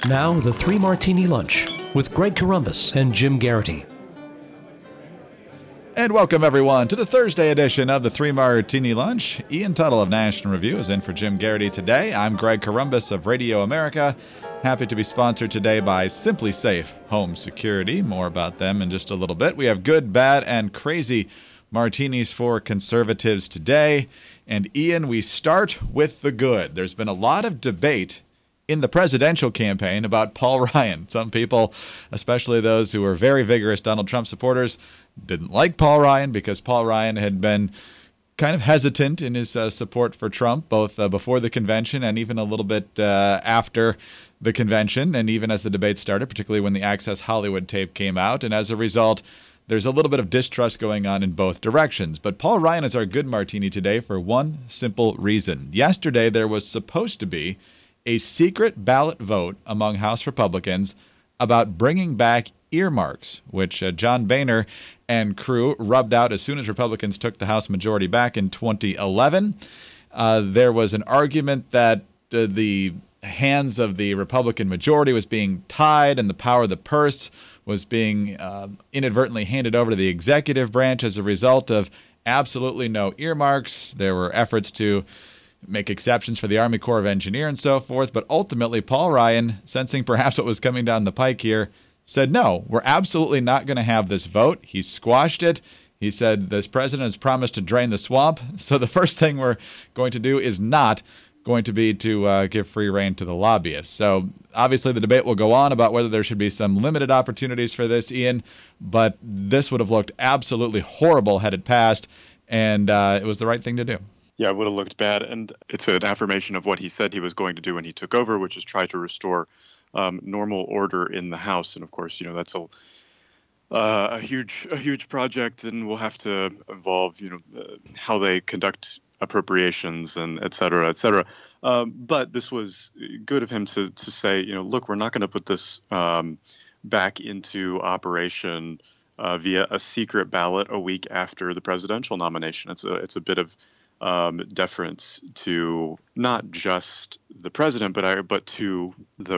Now, the Three Martini Lunch with Greg Corombos and Jim Garrity. And welcome, everyone, to the Thursday edition of the Three Martini Lunch. Ian Tuttle of National Review is in for Jim Garrity today. I'm Greg Corombos of Radio America. Happy to be sponsored today by Simply Safe Home Security. More about them in just a little bit. We have good, bad, and crazy martinis for conservatives today. And Ian, we start with the good. There's been a lot of debate in the presidential campaign about Paul Ryan. Some people, especially those who were very vigorous Donald Trump supporters, didn't like Paul Ryan because Paul Ryan had been kind of hesitant in his support for Trump, both before the convention and even a little bit after the convention, and even as the debate started, particularly when the Access Hollywood tape came out. And as a result, there's a little bit of distrust going on in both directions. But Paul Ryan is our good martini today for one simple reason. Yesterday, there was supposed to be a secret ballot vote among House Republicans about bringing back earmarks, which John Boehner and crew rubbed out as soon as Republicans took the House majority back in 2011. There was an argument that the hands of the Republican majority was being tied and the power of the purse was being inadvertently handed over to the executive branch as a result of absolutely no earmarks. There were efforts to make exceptions for the Army Corps of Engineers and so forth. But ultimately, Paul Ryan, sensing perhaps what was coming down the pike here, said, no, we're absolutely not going to have this vote. He squashed it. He said, this president has promised to drain the swamp. So the first thing we're going to do is not going to be to give free rein to the lobbyists. So obviously the debate will go on about whether there should be some limited opportunities for this, Ian, but this would have looked absolutely horrible had it passed, and it was the right thing to do. Yeah, it would have looked bad, and it's an affirmation of what he said he was going to do when he took over, which is try to restore normal order in the House. And of course, you know, that's a huge project, and will have to involve, how they conduct appropriations and et cetera, et cetera. But this was good of him to say, look, we're not going to put this back into operation via a secret ballot a week after the presidential nomination. It's a bit of deference to not just the president, but to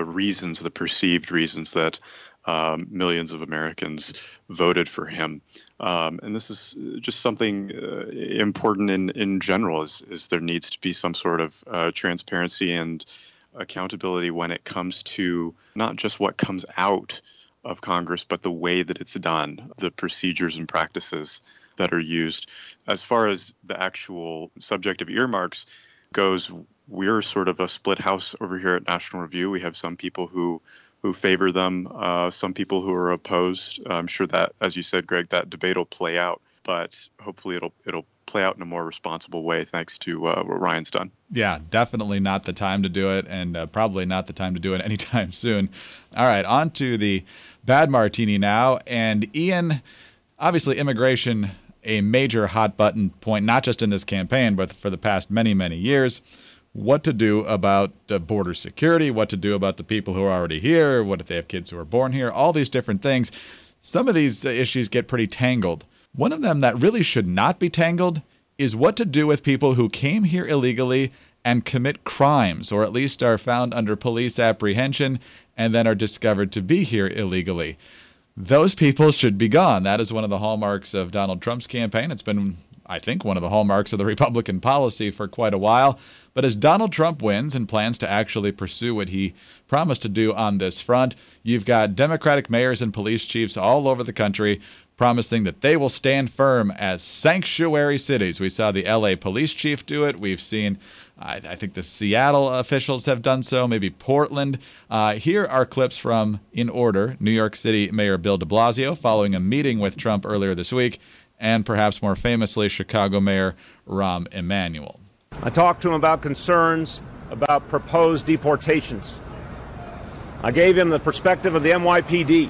the perceived reasons that millions of Americans voted for him. And this is just something important in general, is there needs to be some sort of transparency and accountability when it comes to not just what comes out of Congress, but the way that it's done, the procedures and practices that are used. As far as the actual subject of earmarks goes, we're sort of a split house over here at National Review. We have some people who favor them, some people who are opposed. I'm sure that, as you said, Greg, that debate will play out, but hopefully it'll play out in a more responsible way thanks to what Ryan's done. Yeah, definitely not the time to do it, and probably not the time to do it anytime soon. All right, on to the bad martini now. And Ian, obviously immigration, a major hot button point, not just in this campaign, but for the past many, many years. What to do about border security, what to do about the people who are already here, what if they have kids who are born here, all these different things. Some of these issues get pretty tangled. One of them that really should not be tangled is what to do with people who came here illegally and commit crimes, or at least are found under police apprehension and then are discovered to be here illegally. Those people should be gone. That is one of the hallmarks of Donald Trump's campaign. It's been, I think, one of the hallmarks of the Republican policy for quite a while. But as Donald Trump wins and plans to actually pursue what he promised to do on this front, you've got Democratic mayors and police chiefs all over the country promising that they will stand firm as sanctuary cities. We saw the LA police chief do it. We've seen, I think the Seattle officials have done so, maybe Portland. Here are clips from, in order, New York City Mayor Bill de Blasio following a meeting with Trump earlier this week, and perhaps more famously, Chicago Mayor Rahm Emanuel. I talked to him about concerns about proposed deportations. I gave him the perspective of the NYPD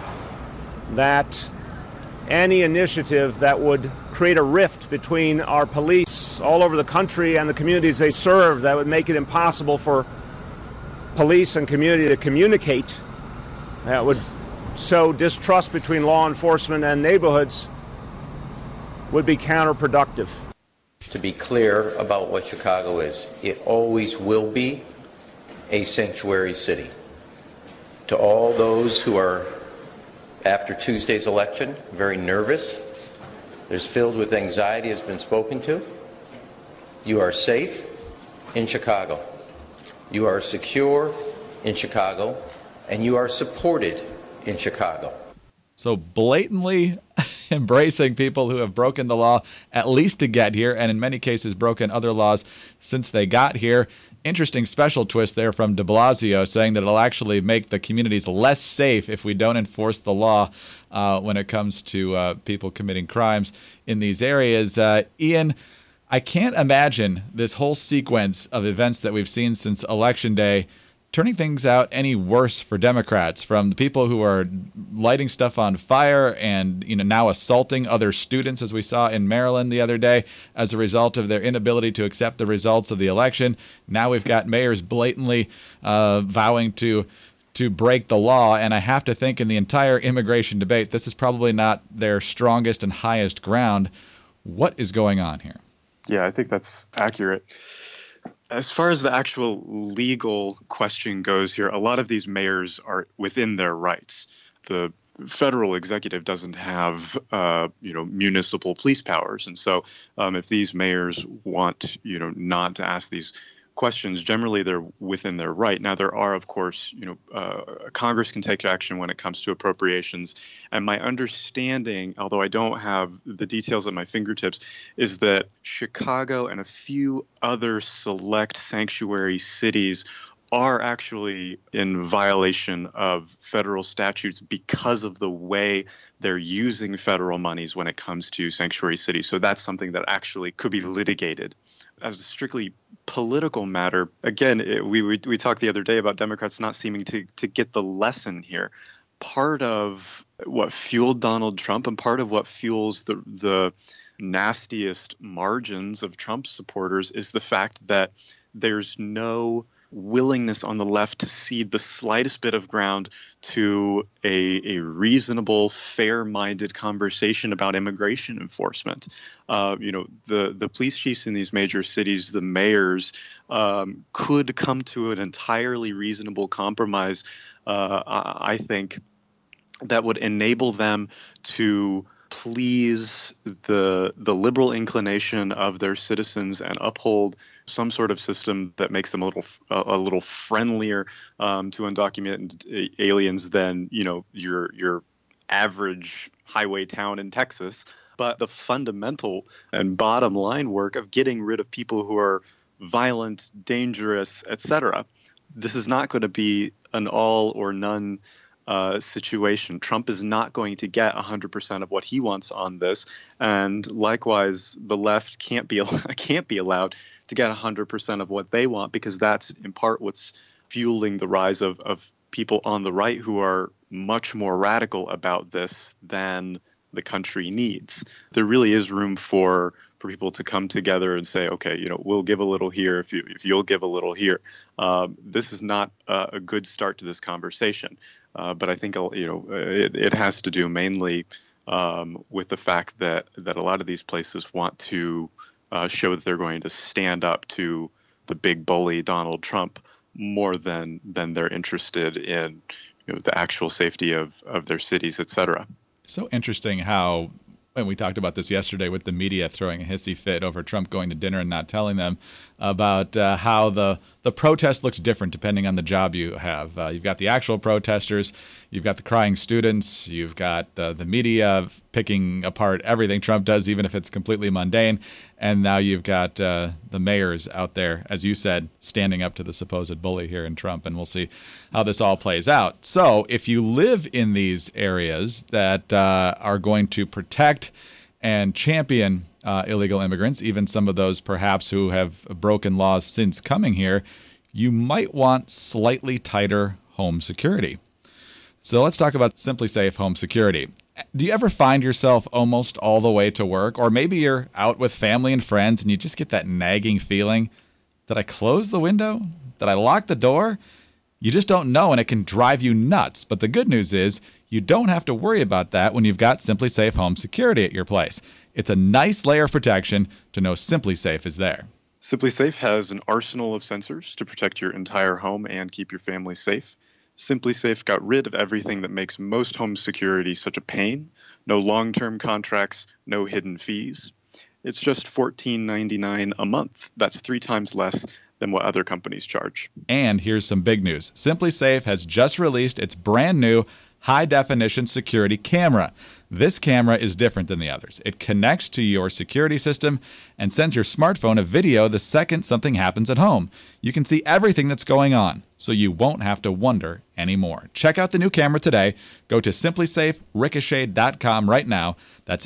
that any initiative that would create a rift between our police all over the country and the communities they serve, that would make it impossible for police and community to communicate, that would sow distrust between law enforcement and neighborhoods, would be counterproductive. To be clear about what Chicago is, it always will be a sanctuary city. To all those who are, after Tuesday's election, very nervous, they're filled with anxiety has been spoken to. You are safe in Chicago. You are secure in Chicago, and you are supported in Chicago. So blatantly embracing people who have broken the law, at least to get here, and in many cases broken other laws since they got here. Interesting special twist there from de Blasio, saying that it'll actually make the communities less safe if we don't enforce the law when it comes to people committing crimes in these areas. Ian, I can't imagine this whole sequence of events that we've seen since Election Day turning things out any worse for Democrats, from the people who are lighting stuff on fire and now assaulting other students, as we saw in Maryland the other day, as a result of their inability to accept the results of the election. Now we've got mayors blatantly vowing to break the law, and I have to think in the entire immigration debate, this is probably not their strongest and highest ground. What is going on here? Yeah, I think that's accurate. As far as the actual legal question goes here, a lot of these mayors are within their rights. The federal executive doesn't have, municipal police powers. And so if these mayors want, not to ask these questions, generally they're within their right. Now, there are, of course, Congress can take action when it comes to appropriations. And my understanding, although I don't have the details at my fingertips, is that Chicago and a few other select sanctuary cities are actually in violation of federal statutes because of the way they're using federal monies when it comes to sanctuary cities. So that's something that actually could be litigated. As a strictly political matter, again, we talked the other day about Democrats not seeming to get the lesson here. Part of what fueled Donald Trump and part of what fuels the nastiest margins of Trump supporters is the fact that there's no willingness on the left to cede the slightest bit of ground to a reasonable, fair-minded conversation about immigration enforcement. The police chiefs in these major cities, the mayors, could come to an entirely reasonable compromise, I think, that would enable them to please the liberal inclination of their citizens and uphold some sort of system that makes them a little friendlier to undocumented aliens than your average highway town in Texas. But the fundamental and bottom line work of getting rid of people who are violent, dangerous, etc. This is not going to be an all or none situation. Trump is not going to get 100% of what he wants on this, and likewise, the left can't be allowed to get 100% of what they want, because that's in part what's fueling the rise of people on the right who are much more radical about this than the country needs. There really is room for people to come together and say, okay, we'll give a little here if you'll give a little here. This is not a good start to this conversation, but I think it has to do mainly with the fact that a lot of these places want to show that they're going to stand up to the big bully Donald Trump more than they're interested in the actual safety of their cities, et cetera. So interesting how, and we talked about this yesterday with the media throwing a hissy fit over Trump going to dinner and not telling them about how the protest looks different depending on the job you have. You've got the actual protesters, you've got the crying students, you've got the media picking apart everything Trump does, even if it's completely mundane, and now you've got the mayors out there, as you said, standing up to the supposed bully here in Trump, and we'll see how this all plays out. So if you live in these areas that are going to protect and champion illegal immigrants, even some of those perhaps who have broken laws since coming here, you might want slightly tighter home security. So let's talk about SimpliSafe home security. Do you ever find yourself almost all the way to work, or maybe you're out with family and friends and you just get that nagging feeling, did I close the window? Did I lock the door? You just don't know, and it can drive you nuts. But the good news is you don't have to worry about that when you've got SimpliSafe home security at your place. It's a nice layer of protection to know SimpliSafe is there. SimpliSafe has an arsenal of sensors to protect your entire home and keep your family safe. Simply Safe got rid of everything that makes most home security such a pain. No long-term contracts, no hidden fees. It's just $14.99 a month. That's 3 times less than what other companies charge. And here's some big news. Simply Safe has just released its brand new high-definition security camera. This camera is different than the others. It connects to your security system and sends your smartphone a video the second something happens at home. You can see everything that's going on, so you won't have to wonder anymore. Check out the new camera today. Go to simplysafерicochet.com right now. That's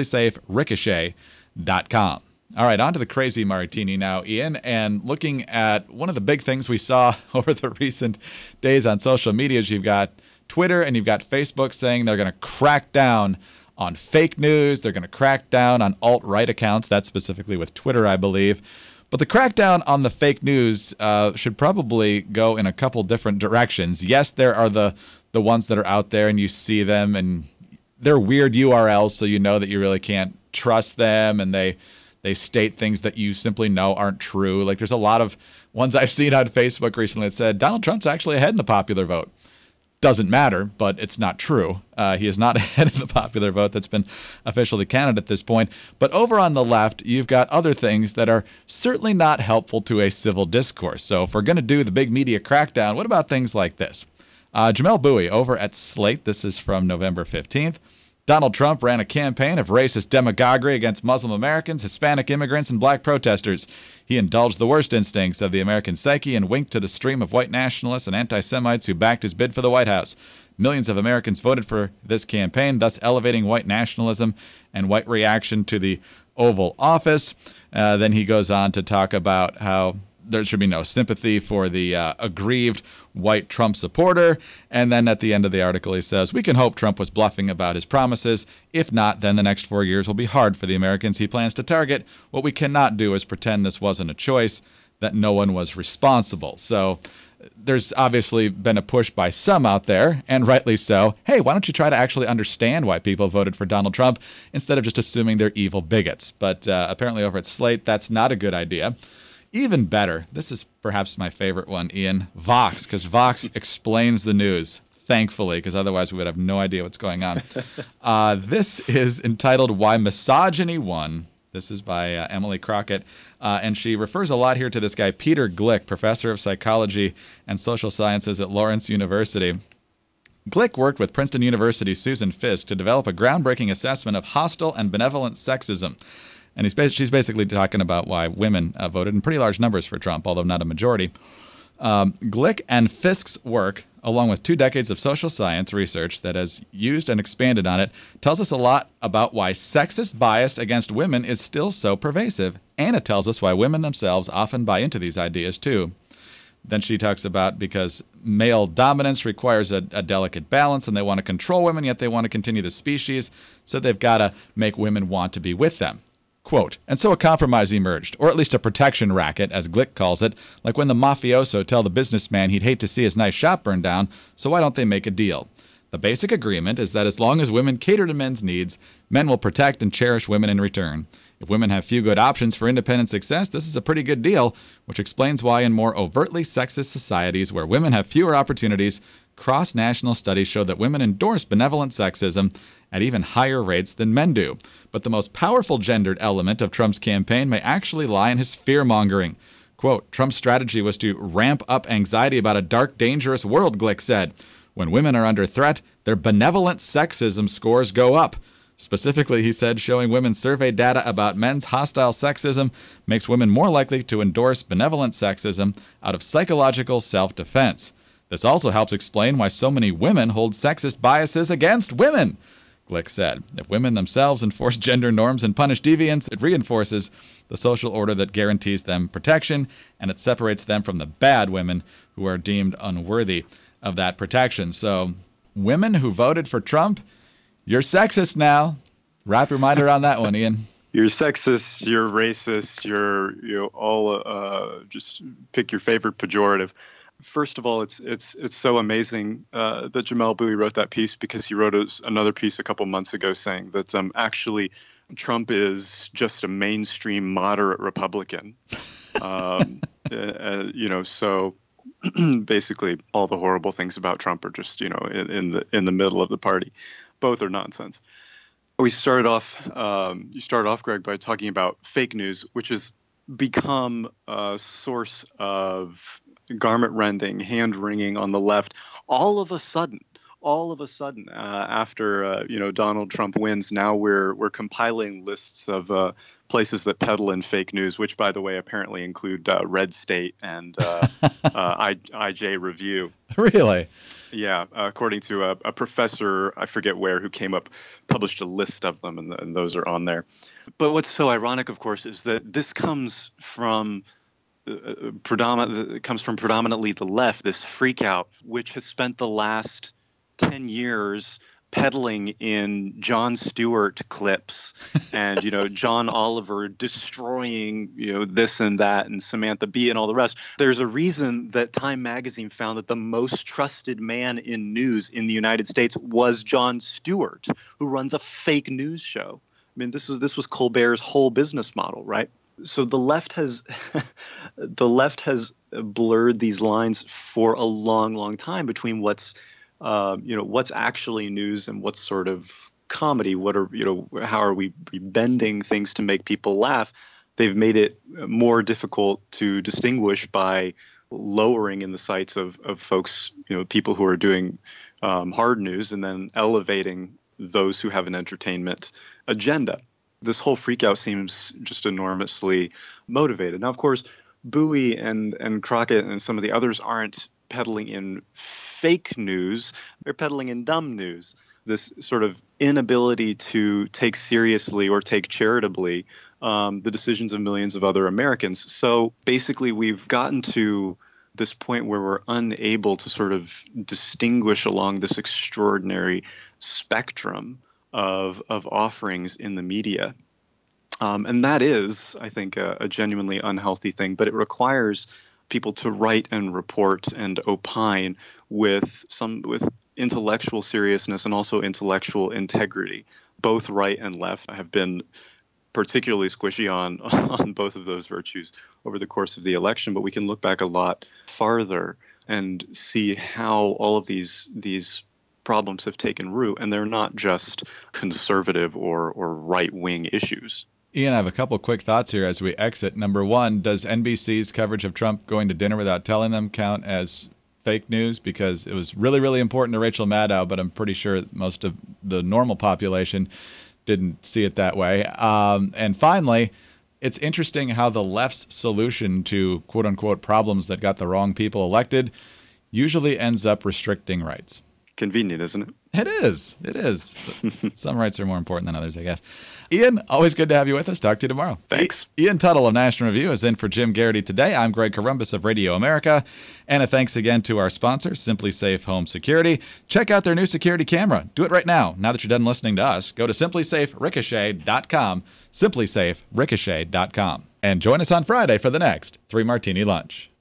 simplysafерicochet.com. All right, on to the crazy martini now, Ian. And looking at one of the big things we saw over the recent days on social media is you've got Twitter and you've got Facebook saying they're going to crack down on fake news. They're going to crack down on alt-right accounts. That's specifically with Twitter, I believe. But the crackdown on the fake news should probably go in a couple different directions. Yes, there are the ones that are out there and you see them and they're weird URLs, so you know that you really can't trust them, and they state things that you simply know aren't true. Like there's a lot of ones I've seen on Facebook recently that said Donald Trump's actually ahead in the popular vote. Doesn't matter, but it's not true. He is not ahead of the popular vote that's been officially counted at this point. But over on the left, you've got other things that are certainly not helpful to a civil discourse. So if we're going to do the big media crackdown, what about things like this? Jamelle Bouie over at Slate, this is from November 15th. Donald Trump ran a campaign of racist demagoguery against Muslim Americans, Hispanic immigrants, and black protesters. He indulged the worst instincts of the American psyche and winked to the stream of white nationalists and anti-Semites who backed his bid for the White House. Millions of Americans voted for this campaign, thus elevating white nationalism and white reaction to the Oval Office. Then he goes on to talk about how there should be no sympathy for the aggrieved white Trump supporter. And then at the end of the article, he says, we can hope Trump was bluffing about his promises. If not, then the next 4 years will be hard for the Americans he plans to target. What we cannot do is pretend this wasn't a choice, that no one was responsible. So there's obviously been a push by some out there, and rightly so. Hey, why don't you try to actually understand why people voted for Donald Trump instead of just assuming they're evil bigots? But apparently over at Slate, that's not a good idea. Even better, this is perhaps my favorite one, Ian, Vox, because Vox explains the news, thankfully, because otherwise we would have no idea what's going on. This is entitled Why Misogyny Won. This is by Emily Crockett, and she refers a lot here to this guy, Peter Glick, professor of psychology and social sciences at Lawrence University. Glick worked with Princeton University's Susan Fiske to develop a groundbreaking assessment of hostile and benevolent sexism. And she's basically talking about why women voted in pretty large numbers for Trump, although not a majority. Glick and Fiske's work, along with 2 decades of social science research that has used and expanded on it, tells us a lot about why sexist bias against women is still so pervasive. And it tells us why women themselves often buy into these ideas, too. Then she talks about because male dominance requires a delicate balance, and they want to control women, yet they want to continue the species, so they've got to make women want to be with them. Quote, and so a compromise emerged, or at least a protection racket, as Glick calls it, like when the mafioso tell the businessman he'd hate to see his nice shop burn down, so why don't they make a deal? The basic agreement is that as long as women cater to men's needs, men will protect and cherish women in return. If women have few good options for independent success, this is a pretty good deal, which explains why in more overtly sexist societies where women have fewer opportunities, cross-national studies show that women endorse benevolent sexism at even higher rates than men do. But the most powerful gendered element of Trump's campaign may actually lie in his fear-mongering. Quote, Trump's strategy was to ramp up anxiety about a dark, dangerous world, Glick said. When women are under threat, their benevolent sexism scores go up. Specifically, he said, showing women survey data about men's hostile sexism makes women more likely to endorse benevolent sexism out of psychological self-defense. This also helps explain why so many women hold sexist biases against women, Glick said. If women themselves enforce gender norms and punish deviants, it reinforces the social order that guarantees them protection, and it separates them from the bad women who are deemed unworthy of that protection. So, women who voted for Trump, you're sexist now. Wrap your mind around that one, Ian. You're sexist, you're racist, you're all just pick your favorite pejorative. First of all, it's so amazing that Jamelle Bouie wrote that piece, because he wrote another piece a couple months ago saying that actually Trump is just a mainstream moderate Republican. So basically all the horrible things about Trump are just, in the middle of the party. Both are nonsense. We started off, you started off, Greg, by talking about fake news, which has become a source of garment rending, hand wringing on the left. All of a sudden, after Donald Trump wins, now we're compiling lists of places that peddle in fake news, which, by the way, apparently include Red State and IJ Review. Really? Yeah, according to a professor, I forget where, who published a list of them, and those are on there. But what's so ironic, of course, is that this comes from predominantly the left, this freak out, which has spent the last 10 years peddling in Jon Stewart clips and, John Oliver destroying, this and that and Samantha Bee and all the rest. There's a reason that Time magazine found that the most trusted man in news in the United States was Jon Stewart, who runs a fake news show. I mean, this was Colbert's whole business model, right? So the left has blurred these lines for a long, long time between what's actually news and what's sort of comedy. How are we bending things to make people laugh? They've made it more difficult to distinguish by lowering in the sights of folks, people who are doing hard news, and then elevating those who have an entertainment agenda. This whole freakout seems just enormously motivated. Now, of course, Bowie and Crockett and some of the others aren't peddling in fake news, they're peddling in dumb news. This sort of inability to take seriously or take charitably the decisions of millions of other Americans. So basically, we've gotten to this point where we're unable to sort of distinguish along this extraordinary spectrum of offerings in the media. And that is, I think, a genuinely unhealthy thing, but it requires people to write and report and opine with intellectual seriousness and also intellectual integrity. Both right and left have been particularly squishy on both of those virtues over the course of the election, but we can look back a lot farther and see how all of these problems have taken root, and they're not just conservative or right-wing issues. Ian, I have a couple quick thoughts here as we exit. Number one, does NBC's coverage of Trump going to dinner without telling them count as fake news? Because it was really, really important to Rachel Maddow, but I'm pretty sure most of the normal population didn't see it that way. And finally, it's interesting how the left's solution to quote-unquote problems that got the wrong people elected usually ends up restricting rights. Convenient, isn't it? It is. It is. Some rights are more important than others, I guess. Ian, always good to have you with us. Talk to you tomorrow. Thanks. Ian Tuttle of National Review is in for Jim Garrity today. I'm Greg Corombos of Radio America. And a thanks again to our sponsor, Simply Safe Home Security. Check out their new security camera. Do it right now. Now that you're done listening to us, go to SimplySafeRicochet.com, SimplySafeRicochet.com. And join us on Friday for the next 3 Martini Lunch.